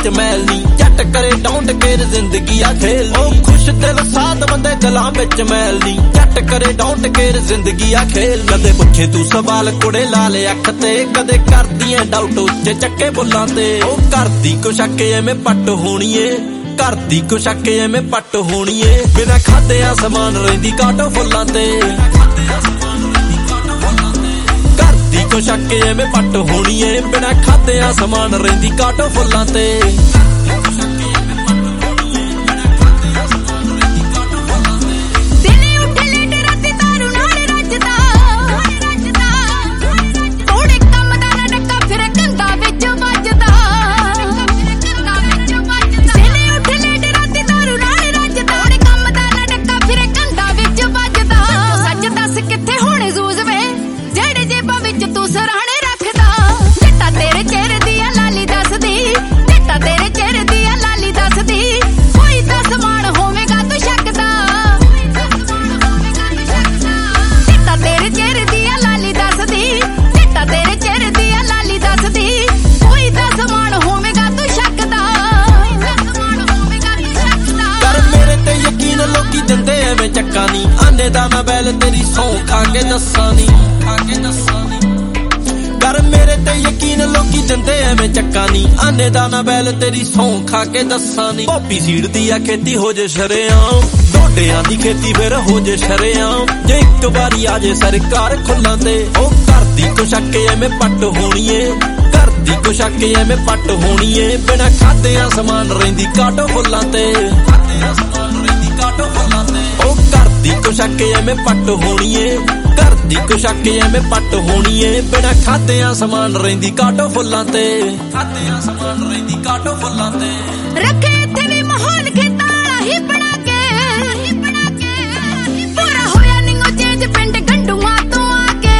बिच मैल नी जट करे don't care जिंदगी आ खेल ओ खुश दिल साथ बंदे गलां बिच मैल नी जट करे डोंट केयर जिंदगी आ खेल कदे पुछे तू सवाल कुड़े ला ले अख ते कदे करदी ऐ डाउट उच्चे चक्के बुल्लां ते ओ करदी कुछ अके एवें पट होनी ए करदी कुछ अके एवें पट होनी ए बिना खादे आसमान रहिंदी काटो फुल्लां ते कुछ अके एवें पट होनी है बिना खादे आसमान रहिंदी काटो फुल्लां ते चक्का नी आने दा मैं बैल तेरी सौं खा के दस्सां नी कर मेरे ते यकीन लोकी दिंदे एवें चक्का नी आने दा मैं बैल तेरी सौं खा के दस्सां नी पॉपी सीड दी आ खेती हो जे शरेआम डोडियां दी खेती फिर हो जे शरेआम जे एक बारी आ जे सरकार खुल्लां ते ओ करदी कुछ अके एवें पट होनी ए करदी कुछ अके एवें पट होनी ए बिना खादे आसमान रहिंदी काटो फुल्लां ते कुछ अके एवें पट होनी है करदी कुछ अके एवें पट होनी है बिना खादे आसमान रहिंदी काटो फुल्लां ते खादे आसमान रहिंदी काटो फुल्लां ते रखे इत्थे भी माहौल खेताला ही बना के पूरा होया निंगो चेंज पिंड गंडूआं तो आके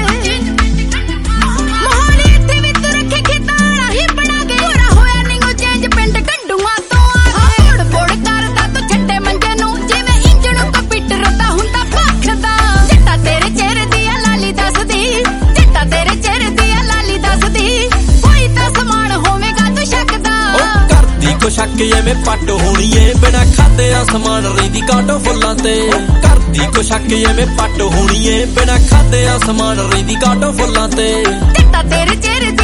माहौल इत्थे भी तू रखे खेताला ही बना के पूरा होया निंगो चेंज पिंड गंडूआं तो आके बोड़ बोड़ करदा तू छड्डे मंजे नूं जिवें इंजण को पिट रोता हुंदा भखदा जट्टा तेरे चेहरे दी लाली दसदी जट्टा तेरे चेहरे दी लाली दसदी कोई तां समान होवेगा तू शकदा कुछ अके एवें पट होनी है बिना खादे आसमान रहिंदी काटो फुल्लां ते करदी कुछ अके एवें पट होनी है बिना खादे आसमान रहिंदी काटो फुल्लां ते जट्टा तेरे चेहरे